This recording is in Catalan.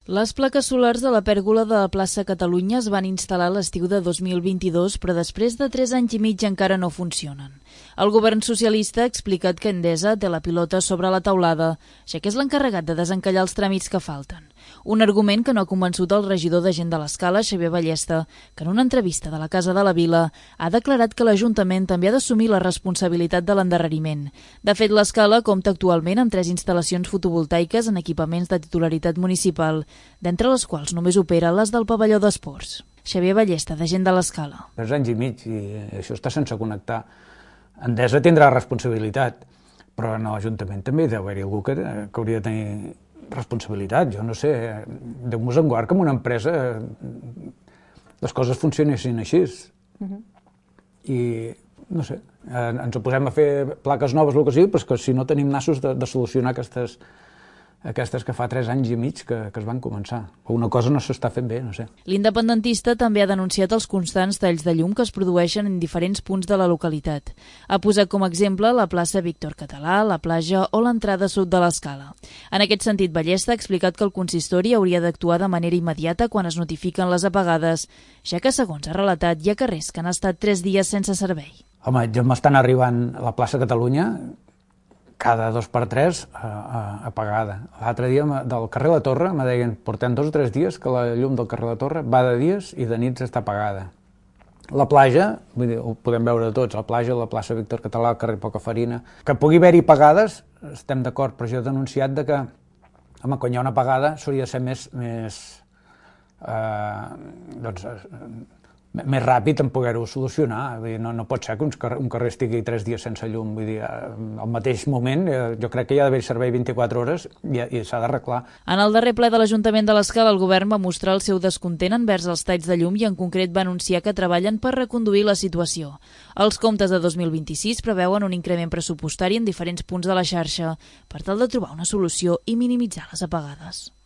Les plaques solars de la pèrgola de la plaça Catalunya es van instal·lar a l'estiu de 2022, però després de 3 anys i mig encara no funcionen. El govern socialista ha explicat que Endesa té la pilota sobre la teulada, ja que és l'encarregat de desencallar els tràmits que falten. Un argument que no ha convençut el regidor de Gent de l'Escala, Xavier Ballesta, que en una entrevista de la Casa de la Vila ha declarat que l'Ajuntament també ha d'assumir la responsabilitat de l'endarreriment. De fet, l'Escala compta actualment amb 3 instal·lacions fotovoltaiques en equipaments de titularitat municipal, d'entre les quals només opera les del pavelló d'esports. Xavier Ballesta, de Gent de l'Escala. 3 anys i mig, i això està sense connectar. Endesa tindrà responsabilitat, però en l'Ajuntament també hi deu haver-hi algú que hauria de tenir responsabilitat. Jo no sé, Déu-nos en guard que en una empresa les coses funcionessin així. I, no sé, ens posem a fer plaques noves, el que sigui, però que si no tenim nassos de solucionar aquestes que fa 3 anys i mig que es van començar. O una cosa no s'està fent bé, no sé. L'independentista també ha denunciat els constants talls de llum que es produeixen en diferents punts de la localitat. Ha posat com a exemple la plaça Víctor Català, la platja o l'entrada sud de l'Escala. En aquest sentit, Ballesta ha explicat que el consistori hauria d'actuar de manera immediata quan es notifiquen les apagades, ja que, segons ha relatat, hi ha carrers que han estat 3 dies sense servei. Home, ja m'estan arribant a la plaça Catalunya cada 2x3 apagada. L'altre dia del carrer La Torre me deien portem 2 o 3 dies que la llum del carrer La Torre va de dies i de nits està apagada. La platja, vull dir, ho podem veure tots, la platja, la plaça Víctor Català, el carrer Pocafarina, que pugui haver-hi apagades, estem d'acord, però jo he denunciat que, home, quan hi ha una apagada s'hauria de ser més ràpid en poder-ho solucionar. Vull dir, no pot ser que un carrer estigui 3 dies sense llum. Vull dir, al mateix moment, jo crec que hi ha d'haver servei 24 hores i s'ha d'arreglar. En el darrer ple de l'Ajuntament de l'Escala, el govern va mostrar el seu descontent envers els talls de llum i en concret va anunciar que treballen per reconduir la situació. Els comptes de 2026 preveuen un increment pressupostari en diferents punts de la xarxa per tal de trobar una solució i minimitzar les apagades.